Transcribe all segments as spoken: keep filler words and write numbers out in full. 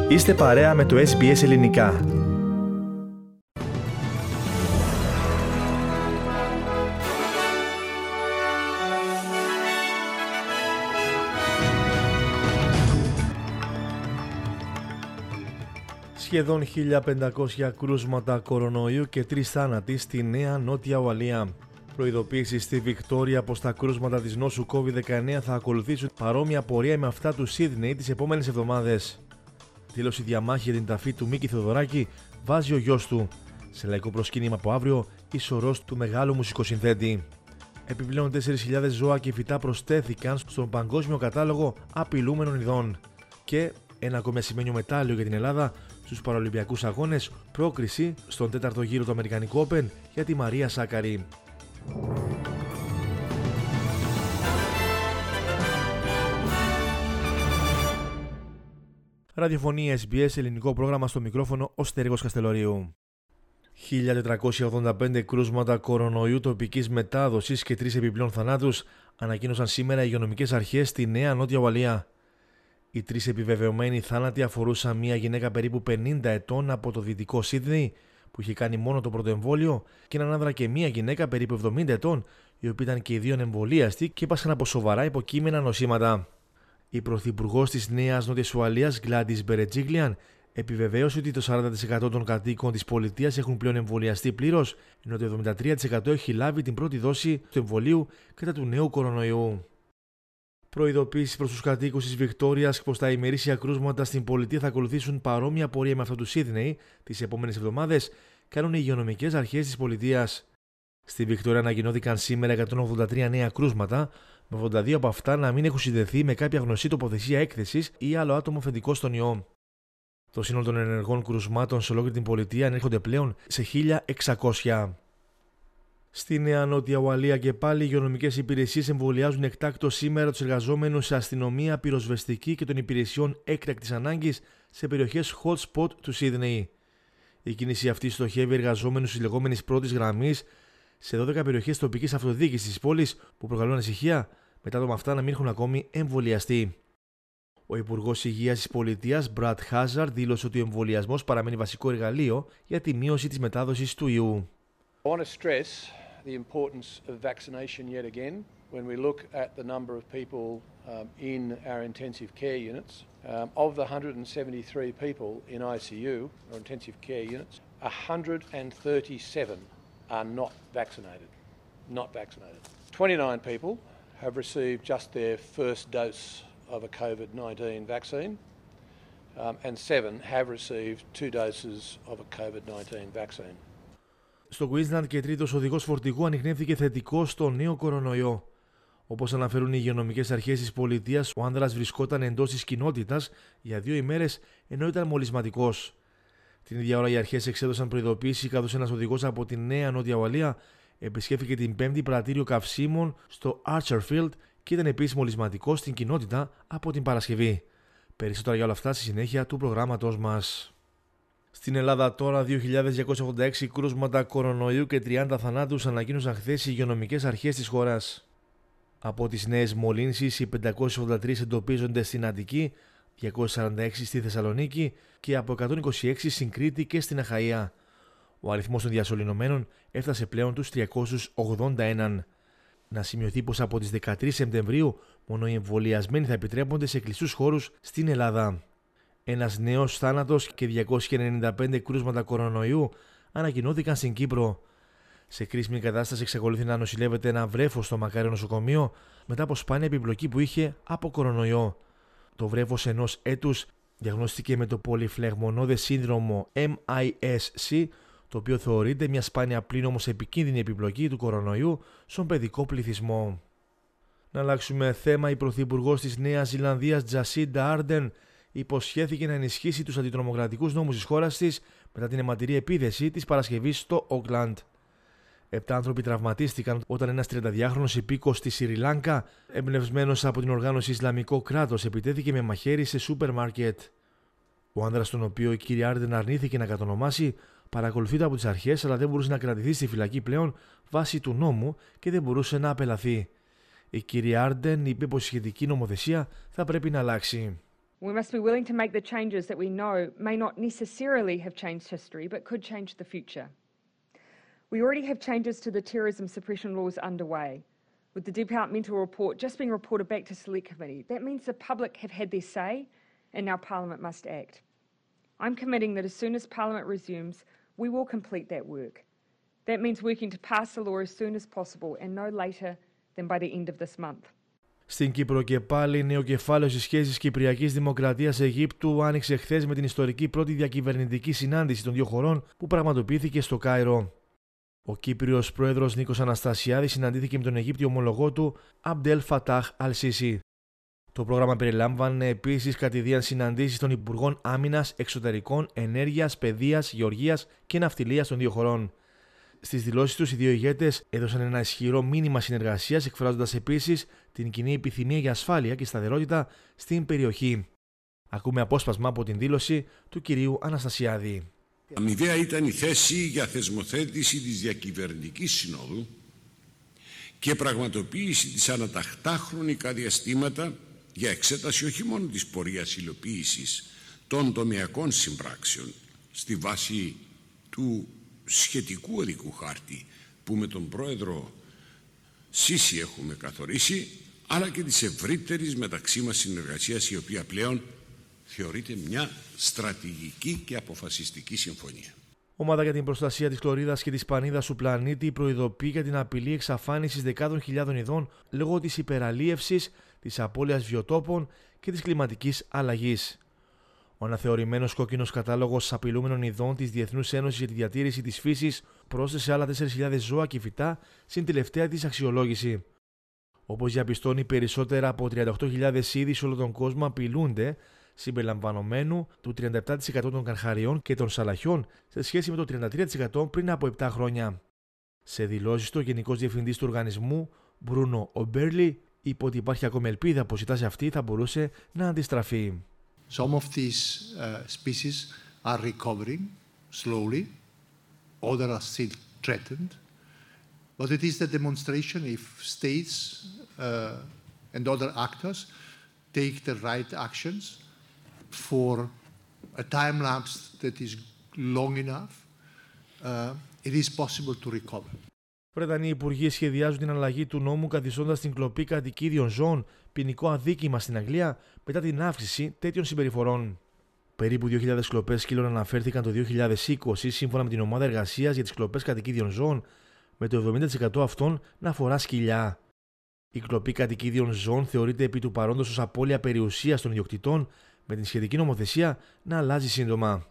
Είστε παρέα με το Ες Μπι Ες Ελληνικά. Σχεδόν χίλια πεντακόσια κρούσματα κορονοϊού και τρεις θάνατοι στη Νέα Νότια Ουαλία. Προειδοποίηση στη Βικτόρια πως τα κρούσματα της νόσου κόβιντ δεκαεννέα θα ακολουθήσουν παρόμοια πορεία με αυτά του Σίδνεϊ τις επόμενες εβδομάδες. Δήλωση διαμάχη για την ταφή του Μίκη Θεοδωράκη βάζει ο γιος του. Σε λαϊκό προσκύνημα από αύριο, η σωρός του μεγάλου μουσικοσυνθέτη. Επιπλέον τέσσερις χιλιάδες ζώα και φυτά προσθέθηκαν στον παγκόσμιο κατάλογο απειλούμενων ειδών. Και ένα ακόμη ασημένιο μετάλλιο για την Ελλάδα στους Παραολυμπιακούς Αγώνες, πρόκριση στον τέταρτο γύρο του Αμερικανικού Open για τη Μαρία Σάκαρη. Ραδιοφωνία Ες Μπι Ες, ελληνικό πρόγραμμα, στο μικρόφωνο ο Στέργος Καστελορίου. χίλια τετρακόσια ογδόντα πέντε κρούσματα κορονοϊού τοπικής μετάδοσης και τρεις επιπλέον θανάτους ανακοίνωσαν σήμερα οι υγειονομικές αρχές στη Νέα Νότια Ουαλία. Οι τρεις επιβεβαιωμένοι θάνατοι αφορούσαν μια γυναίκα περίπου πενήντα ετών από το δυτικό Σίδνεϊ που είχε κάνει μόνο το πρώτο εμβόλιο και έναν άνδρα και μια γυναίκα περίπου εβδομήντα ετών, οι οποίοι ήταν και οι δύο εμβολίαστοι και έπασαν από σοβαρά υποκείμενα νοσήματα. Η πρωθυπουργός της Νέας Νότιας Ουαλίας, Γκλάντις Μπερετζίγκλιαν, επιβεβαίωσε ότι το σαράντα τοις εκατό των κατοίκων της πολιτείας έχουν πλέον εμβολιαστεί πλήρως, ενώ το εβδομήντα τρία τοις εκατό έχει λάβει την πρώτη δόση του εμβολίου κατά του νέου κορονοϊού. Προειδοποίηση προς τους κατοίκους της Βικτόριας πως τα ημερήσια κρούσματα στην πολιτεία θα ακολουθήσουν παρόμοια πορεία με αυτό του Σίδνεϊ τις επόμενες εβδομάδες, κάνουν οι υγειονομικές αρχές της πολιτείας. Στη Βικτόρια ανακοινώθηκαν σήμερα εκατόν ογδόντα τρία νέα κρούσματα, με ογδόντα δύο από αυτά να μην έχουν συνδεθεί με κάποια γνωστή τοποθεσία έκθεσης ή άλλο άτομο θετικό στον ιό. Το σύνολο των ενεργών κρουσμάτων σε ολόκληρη την πολιτεία ανέρχονται πλέον σε χίλια εξακόσια. Στη Νέα Νότια Ουαλία και πάλι οι υγειονομικές υπηρεσίες εμβολιάζουν εκτάκτως σήμερα τους εργαζόμενους σε αστυνομία, πυροσβεστική και των υπηρεσιών έκτακτης ανάγκης σε περιοχές hot spot του Σίδνεϊ. Η κίνηση αυτή στοχεύει εργαζόμενους της λεγόμενης πρώτης γραμμής σε δώδεκα περιοχές τοπικής αυτοδιοίκησης της πόλης που προκαλούν ανησυχία μετά άτομα αυτά να μην έχουν ακόμη εμβολιαστεί. Ο Υπουργός Υγείας της πολιτείας, Μπραντ Χάζαρντ, δήλωσε ότι ο εμβολιασμός παραμένει βασικό εργαλείο για τη μείωση της μετάδοσης του ιού. I want to stress the importance of vaccination yet again when we look at the number of people um, in our intensive care units. Um, of the one hundred seventy-three people in I C U, or intensive care units, one hundred thirty-seven are not vaccinated. Not vaccinated. twenty-nine people have received just their first dose of a COVID nineteen vaccine, um, and seven have received two doses of a COVID nineteen vaccine. Στο Queensland και τρίτος οδηγός φορτηγού ανιχνεύθηκε θετικό στο νέο κορονοϊό. Όπως αναφέρουν οι υγειονομικές αρχές της πολιτείας, ο άνδρας βρισκόταν εντός της κοινότητας για δύο ημέρες ενώ ήταν μολυσματικός. Την ίδια ώρα οι αρχές εξέδωσαν προειδοποίηση καθώς ένας οδηγός από τη Νέα Νότια Ουαλία επισκέφθηκε την Πέμπτη πρατήριο καυσίμων στο Archerfield και ήταν επίσης μολυσματικός στην κοινότητα από την Παρασκευή. Περισσότερα για όλα αυτά στη συνέχεια του προγράμματός μας. Στην Ελλάδα τώρα δύο χιλιάδες διακόσια ογδόντα έξι κρούσματα κορονοϊού και τριάντα θανάτους ανακοίνωσαν χθες οι υγειονομικές αρχές της χώρας. Από τις νέες μολύνσεις, οι πεντακόσιες ογδόντα τρεις εντοπίζονται στην Αττική, διακόσιες σαράντα έξι στη Θεσσαλονίκη και από εκατόν είκοσι έξι στην Κρήτη και στην Αχαΐα. Ο αριθμός των διασωληνωμένων έφτασε πλέον τους τριακόσιους ογδόντα ένα. Να σημειωθεί πως από τις δεκατρείς Σεπτεμβρίου μόνο οι εμβολιασμένοι θα επιτρέπονται σε κλειστούς χώρους στην Ελλάδα. Ένας νέος θάνατος και διακόσια ενενήντα πέντε κρούσματα κορονοϊού ανακοινώθηκαν στην Κύπρο. Σε κρίσιμη κατάσταση εξακολουθεί να νοσηλεύεται ένα βρέφος στο Μακάριο νοσοκομείο μετά από σπάνια επιπλοκή που είχε από κορονοϊό. Το βρέφος ενός έτους διαγνωστήκε με το πολυφλεγμονώδες σύνδρομο εμ άι ες σι, το οποίο θεωρείται μια σπάνια πλην όμως επικίνδυνη επιπλοκή του κορονοϊού στον παιδικό πληθυσμό. Να αλλάξουμε θέμα. Η πρωθυπουργός της Νέας Ζηλανδίας, Τζασίντα Άρντεν, υποσχέθηκε να ενισχύσει τους αντιτρομοκρατικούς νόμους της χώρας της μετά την αιματηρή επίθεση της Παρασκευής στο Όκλαντ. Επτά άνθρωποι τραυματίστηκαν όταν ένας τριανταδυάχρονος υπήκος στη Σρι Λάγκα, εμπνευσμένος από την οργάνωση Ισλαμικό κράτος, επιτέθηκε με μαχαίρι σε σούπερ μάρκετ. Ο άνδρας, τον οποίο η κυρία Άρντεν αρνήθηκε να κατονομάσει, παρακολουθείται από τις αρχές αλλά δεν μπορούσε να κρατηθεί στη φυλακή πλέον βάσει του νόμου και δεν μπορούσε να απελαθεί. Η κυρία Άρντεν είπε πως η σχετική νομοθεσία θα πρέπει να αλλάξει. We must be willing to make the changes that we know may not necessarily have changed history, but could change the future. We already have changes to the terrorism suppression laws underway, with the departmental report just being reported back to Select Committee. That means the public have had their say, and now Parliament must act. I'm committing that as soon as Parliament resumes, we will complete that work. That means working to pass the law as soon as possible and no later than by the end of this month. Στην Κύπρο και πάλι, νέο κεφάλαιο στις σχέσεις Κυπριακής Δημοκρατίας Αιγύπτου άνοιξε χθες με την ιστορική πρώτη διακυβερνητική συνάντηση των δύο χωρών που πραγματοποιήθηκε στο Κάιρο. Ο Κύπριος πρόεδρος Νίκος Αναστασιάδης συναντήθηκε με τον Αιγύπτιο ομολογό του Αμπντέλ Φατάχ Αλ-Σίσι. Το πρόγραμμα περιλάμβανε επίσης κατηδίαν συναντήσεις των Υπουργών Άμυνας, Εξωτερικών, Ενέργειας, Παιδείας, Γεωργίας και Ναυτιλίας των δύο χωρών. Στις δηλώσεις τους, οι δύο ηγέτες έδωσαν ένα ισχυρό μήνυμα συνεργασίας, εκφράζοντας επίσης την κοινή επιθυμία για ασφάλεια και σταθερότητα στην περιοχή. Ακούμε απόσπασμα από την δήλωση του κυρίου Αναστασιάδη. Αμοιβαία ήταν η θέση για θεσμοθέτηση της διακυβερνητικής συνόδου και πραγματοποίηση της αναταχτά χρονικά διαστήματα για εξέταση όχι μόνο της πορείας υλοποίησης των τομεακών συμπράξεων στη βάση του σχετικού οδικού χάρτη που με τον πρόεδρο Σίσι έχουμε καθορίσει, αλλά και της ευρύτερης μεταξύ μας συνεργασίας, η οποία πλέον θεωρείται μια στρατηγική και αποφασιστική συμφωνία. Ομάδα για την προστασία της χλωρίδας και της πανίδας του πλανήτη προειδοποιεί για την απειλή εξαφάνισης δεκάδων χιλιάδων ειδών λόγω της υπεραλίευσης, της απώλειας βιοτόπων και της κλιματικής αλλαγής. Ο αναθεωρημένος κόκκινος κατάλογος απειλούμενων ειδών της Διεθνούς Ένωσης για τη Διατήρηση της Φύσης πρόσθεσε άλλα τέσσερις χιλιάδες ζώα και φυτά στην τελευταία της αξιολόγηση. Όπως διαπιστώνει, περισσότερα από τριάντα οκτώ χιλιάδες είδη σε όλο τον κόσμο απειλούνται, συμπεριλαμβανομένου του τριάντα επτά τοις εκατό των καρχαριών και των σαλαχιών σε σχέση με το τριάντα τρία τοις εκατό πριν από επτά χρόνια. Σε δηλώσεις του, ο Γενικός Διευθυντής του οργανισμού, Μπρούνο Ομπέρλι, είπε ότι υπάρχει ακόμη ελπίδα πως η τάση αυτή θα μπορούσε να αντιστραφεί. Some of these uh, species are recovering slowly, others are still threatened. But it is the demonstration if states uh, and other actors take the right actions for a time lapse that is long enough, uh, it is possible to recover. Βρετανοί υπουργοί σχεδιάζουν την αλλαγή του νόμου καθιστώντας την κλοπή κατοικίδιων ζώων ποινικό αδίκημα στην Αγγλία μετά την αύξηση τέτοιων συμπεριφορών. Περίπου δύο χιλιάδες κλοπές σκύλων αναφέρθηκαν το δύο χιλιάδες είκοσι σύμφωνα με την ομάδα εργασίας για τις κλοπές κατοικίδιων ζώων, με το εβδομήντα τοις εκατό αυτών να αφορά σκυλιά. Η κλοπή κατοικίδιων ζώων θεωρείται επί του παρόντος ως απώλεια περιουσίας των ιδιοκτητών, με την σχετική νομοθεσία να αλλάζει σύντομα.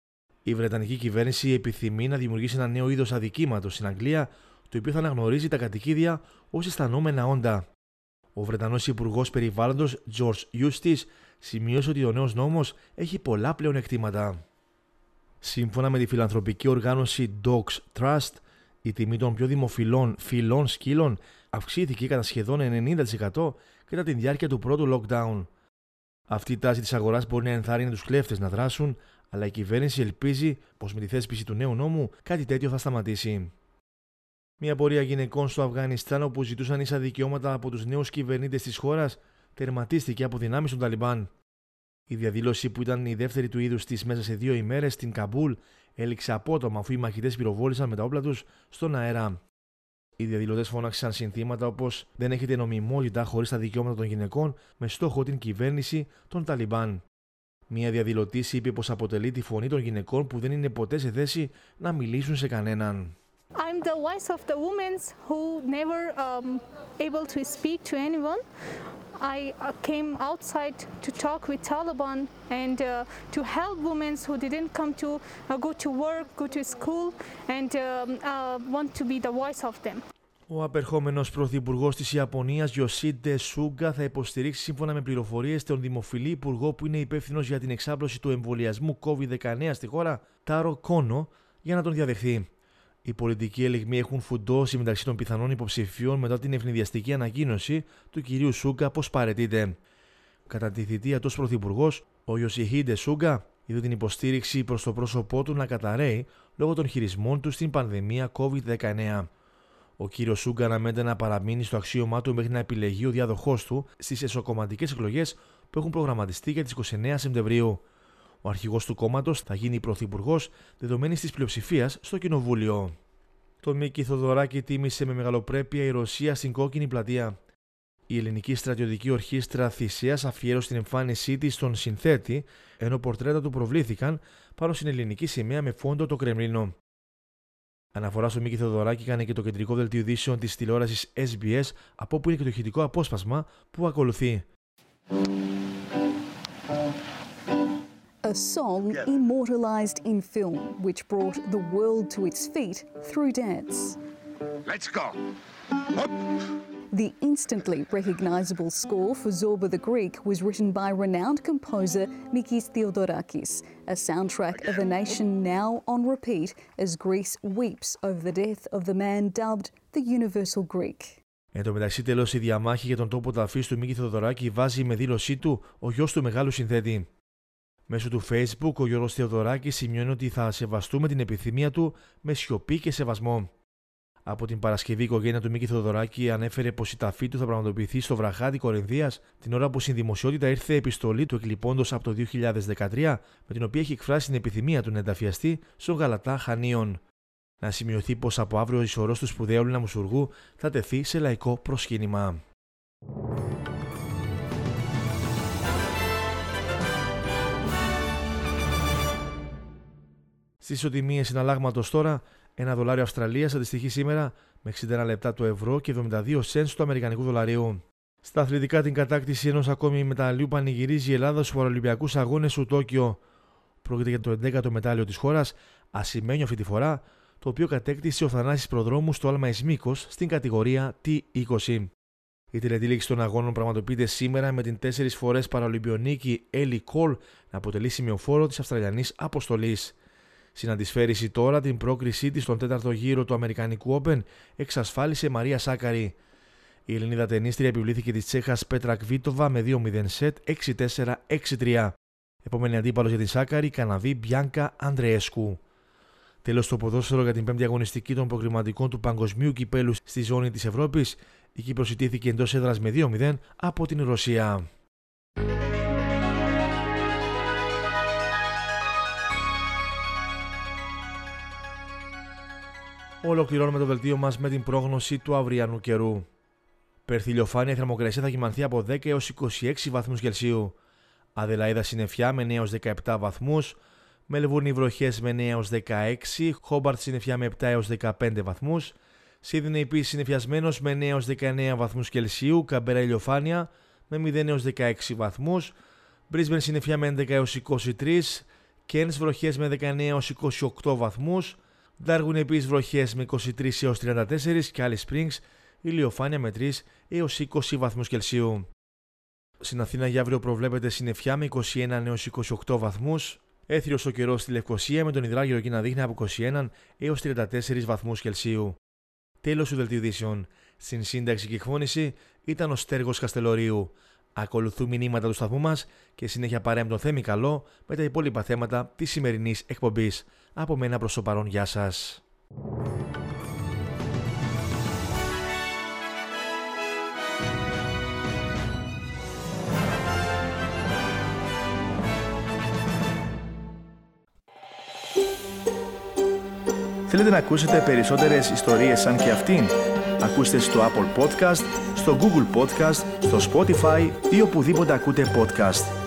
Η Βρετανική κυβέρνηση επιθυμεί να δημιουργήσει ένα νέο είδος αδικήματος στην Αγγλία, το οποίο θα αναγνωρίζει τα κατοικίδια ως αισθανόμενα όντα. Ο Βρετανός Υπουργός Περιβάλλοντος George Eustice σημείωσε ότι ο νέος νόμος έχει πολλά πλεονεκτήματα. Σύμφωνα με τη φιλανθρωπική οργάνωση Dogs Trust, η τιμή των πιο δημοφιλών φυλών σκύλων αυξήθηκε κατά σχεδόν ενενήντα τοις εκατό κατά τη διάρκεια του πρώτου lockdown. Αυτή η τάση της αγοράς μπορεί να ενθάρρυνει τους κλέφτες να δράσουν, αλλά η κυβέρνηση ελπίζει πως με τη θέσπιση του νέου νόμου κάτι τέτοιο θα σταματήσει. Μια πορεία γυναικών στο Αφγανιστάν, όπου ζητούσαν ίσα δικαιώματα από τους νέους κυβερνήτες της χώρας, τερματίστηκε από δυνάμεις των Ταλιμπάν. Η διαδήλωση, που ήταν η δεύτερη του είδους της μέσα σε δύο ημέρες στην Καμπούλ, έληξε απότομα αφού οι μαχητές πυροβόλησαν με τα όπλα τους στον αέρα. Οι διαδηλωτές φώναξαν συνθήματα όπως «Δεν έχετε νομιμότητα χωρίς τα δικαιώματα των γυναικών», με στόχο την κυβέρνηση των Ταλιμπάν. Μία διαδηλωτής είπε πως αποτελεί τη φωνή των γυναικών που δεν είναι ποτέ σε θέση να μιλήσουν σε κανέναν. I'm the voice of the women who never um, able to speak to anyone. I uh, came outside to talk with Taliban and uh, to help women who didn't come to uh, go to work, go to school, and um, uh, want to be the voice of them. Ο απερχόμενος πρωθυπουργός της Ιαπωνίας, Ιοσίντε Σούγκα, θα υποστηρίξει σύμφωνα με πληροφορίες τον δημοφιλή υπουργό που είναι υπεύθυνος για την εξάπλωση του εμβολιασμού κόβιντ δεκαεννέα στη χώρα, Τάρο Κόνο, για να τον διαδεχθεί. Οι πολιτικοί ελιγμοί έχουν φουντώσει μεταξύ των πιθανών υποψηφίων μετά την ευνηδιαστική ανακοίνωση του κυρίου Σούγκα πως παραιτείται. Κατά τη θητεία του ως πρωθυπουργός, ο Ιοσιχίντε Σούγκα είδε την υποστήριξη προς το πρόσωπό του να καταρρέει λόγω των χειρισμών του στην πανδημία κόβιντ δεκαεννέα. Ο κύριος Σούγκα αναμένεται να παραμείνει στο αξίωμά του μέχρι να επιλεγεί ο διάδοχός του στις εσωκομματικές εκλογές που έχουν προγραμματιστεί για τις είκοσι εννέα Σεπτεμβρίου. Ο αρχηγός του κόμματος θα γίνει πρωθυπουργός δεδομένης της πλειοψηφίας στο κοινοβούλιο. Το Μίκη Θοδωράκη τίμησε με μεγαλοπρέπεια η Ρωσία στην Κόκκινη Πλατεία. Η ελληνική στρατιωτική ορχήστρα Θησίας αφιέρωσε την εμφάνισή της στον συνθέτη, ενώ πορτρέτα του προβλήθηκαν πάνω στην ελληνική σημαία με φόντο το Κρεμλίνο. Αναφορά στο Μίκη Θοδωράκη έκανε και το κεντρικό δελτίο ειδήσεων της τηλεόρασης ες μπι ες, από όπου είναι και το ηχητικό απόσπασμα που ακολουθεί. A song immortalized in film, which brought the world to its feet through dance. Let's go. Hop. The instantly recognizable score for Zorba the Greek was written by renowned composer Mikis Theodorakis, a soundtrack of a nation now on repeat as Greece weeps over the death of the man dubbed the Universal Greek. Εν τω μεταξύ, τέλος, η διαμάχη για τον τόπο ταφής του Μίκη Θεοδωράκη βάζει με δήλωσή του ο γιος του μεγάλου συνθέτη. Μέσω του Facebook, ο Γιώργος Θεοδωράκης σημειώνει ότι θα σεβαστούμε την επιθυμία του με σιωπή και σεβασμό. Από την Παρασκευή, η οικογένεια του Μίκη Θεοδωράκη ανέφερε πως η ταφή του θα πραγματοποιηθεί στο Βραχάδι Κορινθίας, την ώρα που στην δημοσιότητα ήρθε επιστολή του εκλειπώντος από το δύο χιλιάδες δεκατρία, με την οποία έχει εκφράσει την επιθυμία του να ενταφιαστεί στον Γαλατά Χανίων. Να σημειωθεί πως από αύριο η σωρός του σπουδαίου Έλληνα μουσουργού θα τεθεί σε λαϊκό προσκύνημα. Στις ισοτιμίες συναλλάγματος τώρα, ένα δολάριο Αυστραλίας αντιστοιχεί σήμερα με εξήντα ένα λεπτά το ευρώ και εβδομήντα δύο σεντς του αμερικανικού δολαρίου. Στα αθλητικά, την κατάκτηση ενός ακόμη μεταλλίου πανηγυρίζει η Ελλάδα στους Παραολυμπιακούς Αγώνες του Τόκιο. Πρόκειται για το έντεκατο μετάλλιο της χώρας, ασημένιο αυτή τη φορά, το οποίο κατέκτησε ο Θανάσης Προδρόμου στο άλμα εις μήκος στην κατηγορία τι είκοσι. Η τελετήληξη των αγώνων πραγματοποιείται σήμερα με την τέσσερις φορές παραολυμπιονίκη Έλλη Κολ να αποτελεί σημειοφόρο της Αυστραλιανής αποστολής. Συναντισφαίριση τώρα την πρόκρισή της στον τέταρτο γύρο του Αμερικανικού Open εξασφάλισε Μαρία Σάκαρη. Η Ελληνίδα τενίστρια επιβλήθηκε της Τσέχας Πέτρα Κβίτοβα με δύο μηδέν σετ, έξι τέσσερα έξι τρία. Επόμενη αντίπαλος για την Σάκαρη, η Καναδή Μπιάνκα Ανδρέσκου. Τέλος, το ποδόσφαιρο για την πέμπτη αγωνιστική των προκριματικών του Παγκοσμίου Κυπέλου στη ζώνη της Ευρώπης. Η Κύπρος ιτήθηκε εντός έδρας με δύο μηδέν από την Ρωσία. Ολοκληρώνουμε το δελτίο μας με την πρόγνωση του αυριανού καιρού. Πέρθ ηλιοφάνεια, η θερμοκρασία θα κυμανθεί από δέκα έως είκοσι έξι βαθμούς Κελσίου. Αδελαΐδα συννεφιά με εννέα έως δεκαεπτά βαθμούς. Μελβούρνη βροχές με εννέα έως δεκαέξι. Χόμπαρτ συννεφιά με επτά έως δεκαπέντε βαθμούς. Σίδνεϊ επίσης συννεφιασμένος με εννέα έως δεκαεννέα βαθμούς Κελσίου. Καμπέρα ηλιοφάνεια με μηδέν έως δεκαέξι βαθμούς. Μπρίσμπεν συννεφιά με έντεκα έως είκοσι τρία. Κέρνς βροχές με δεκαεννέα έως είκοσι οκτώ βαθμούς. Ντάργουν επίσης βροχές με είκοσι τρία έως τριάντα τέσσερα και Alice Springs ηλιοφάνεια με τρία έως είκοσι βαθμούς Κελσίου. Στην Αθήνα για αύριο προβλέπεται συννεφιά με είκοσι ένα έως είκοσι οκτώ βαθμούς. Έθριος ο καιρός στη Λευκοσία με τον υδράγυρο εκεί να δείχνει από είκοσι ένα έως τριάντα τέσσερα βαθμούς Κελσίου. Τέλος του δελτίου ειδήσεων. Στην σύνταξη και εκφώνηση ήταν ο Στέργος Καστελορίου. Ακολουθούν μηνύματα του σταθμού μας και συνέχεια παρέμπτον Θέμη Καλό με τα υπόλοιπα θέματα της σημερινής εκπομπής. Από μένα προς το παρόν, γεια σας. Θέλετε να ακούσετε περισσότερες ιστορίες σαν και αυτήν? Ακούστε στο Apple Podcast, στο Google Podcast, στο Spotify ή οπουδήποτε ακούτε podcast.